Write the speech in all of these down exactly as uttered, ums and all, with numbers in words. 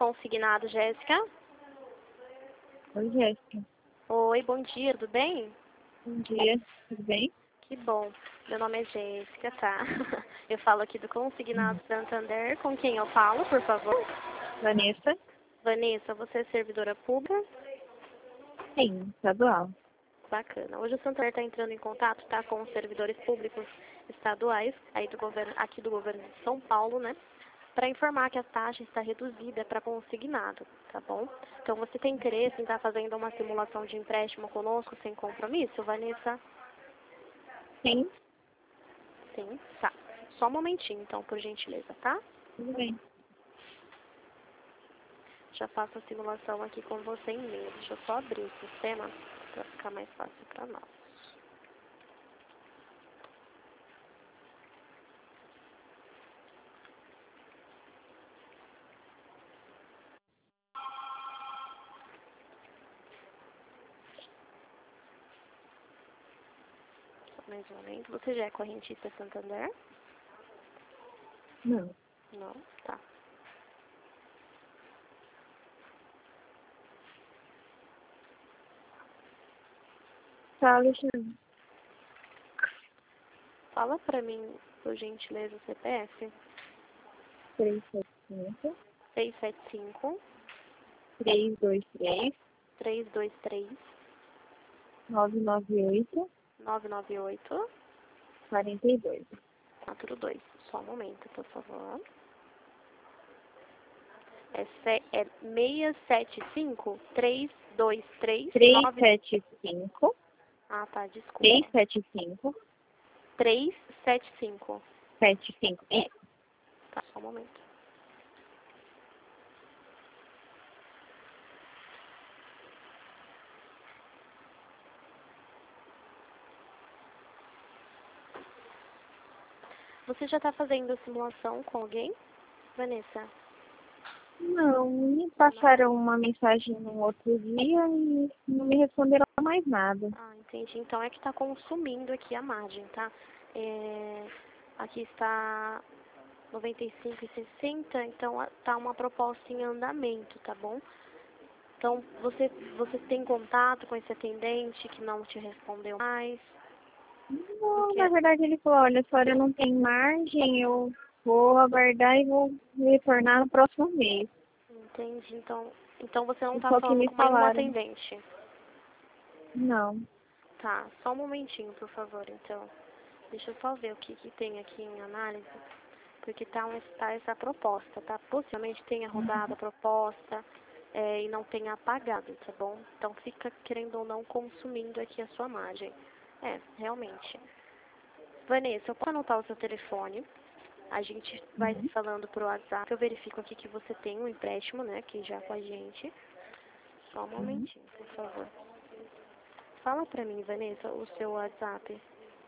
consignado, Jéssica. Oi, Jéssica. Oi, bom dia, tudo bem? Bom dia, tudo bem? Que bom. Meu nome é Jéssica, tá? Eu falo aqui do Consignado Santander. Com quem eu falo, por favor? Vanessa? Vanessa, você é servidora pública? Sim, estadual. Bacana. Hoje o Santander está entrando em contato, tá, com os servidores públicos estaduais, aí do governo, aqui do governo de São Paulo, né? Para informar que a taxa está reduzida para consignado, tá bom? Então, você tem interesse em estar fazendo uma simulação de empréstimo conosco sem compromisso, Vanessa? Sim, Sim, tá. Só um momentinho, então, por gentileza, tá? tudo bem. Já faço a simulação aqui com você em e-mail. Deixa eu só abrir o sistema para ficar mais fácil para nós. Só mais um momento. Você já é correntista Santander? Não. Não? Tá. Tá, Alexandre. Fala pra mim, por gentileza, o C P F. três sete cinco, seis sete cinco, três dois três, três dois três, nove nove oito, nove nove oito, quarenta e dois. quatro dois. Só um momento, por favor. É, se, é seis sete cinco, três dois três, três nove... sete cinco, Ah, tá, desculpa. três sete cinco, três sete cinco. sete cinco. É. Tá, só um momento. Você já está fazendo a simulação com alguém, Vanessa? Não, me passaram uma mensagem no outro dia e não me responderam mais nada. Ah, entendi. Então é que está consumindo aqui a margem, tá? É, aqui está noventa e cinco e sessenta, então está uma proposta em andamento, tá bom? Então, você, você tem contato com esse atendente que não te respondeu mais? Não, Porque, na verdade ele falou, olha, a senhora não tem margem, eu vou aguardar e vou retornar no próximo mês. entendi. Então, então você não está Só que falando me com nenhum falaram. atendente? Não. Tá, só um momentinho, por favor, então. Deixa eu só ver o que, que tem aqui em análise, porque tá, um, tá essa proposta, tá? Possivelmente tenha rodado a proposta é, e não tenha apagado, tá bom? Então fica, querendo ou não, consumindo aqui a sua margem. É, realmente. Vanessa, eu posso anotar o seu telefone, a gente vai se Uhum. falando por WhatsApp, eu verifico aqui que você tem um empréstimo, né, aqui já com a gente. Só um Uhum. momentinho, por favor. Fala pra mim, Vanessa, o seu WhatsApp.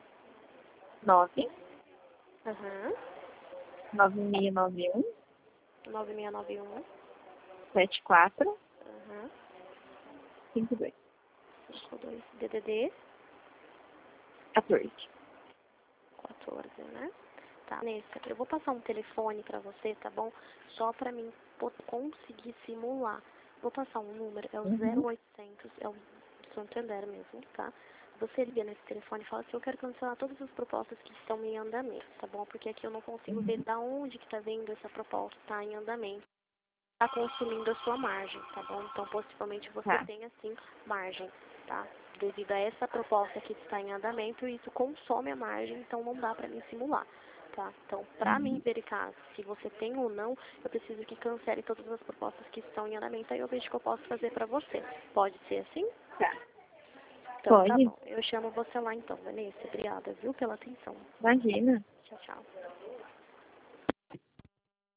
nove, Aham. nove seis nove um, nove seis nove um. sete quatro, Aham. cinco dois, cinco dois. D D D quatorze. quatorze, né? Tá, Vanessa, eu vou passar um telefone pra você, tá bom? Só pra mim po- conseguir simular. Vou passar um número, é o Uhum. zero oitocentos, é o Santander mesmo, tá? Você liga nesse telefone e fala assim, eu quero cancelar todas as propostas que estão em andamento, tá bom? Porque aqui eu não consigo ver Uhum. da onde que tá vendo essa proposta, tá em andamento. Tá consumindo a sua margem, tá bom? Então, possivelmente você Tá. tenha, sim, margem, tá? Devido a essa proposta que está em andamento, isso consome a margem, então não dá pra mim simular, tá? Então, pra mim Uhum. verificar se você tem ou não, eu preciso que cancele todas as propostas que estão em andamento, aí eu vejo o que eu posso fazer pra você. Pode ser assim? Tá. Então, tá Pode? bom. Eu chamo você lá então, Vanessa. Obrigada, viu, pela atenção. Imagina. Tchau, tchau.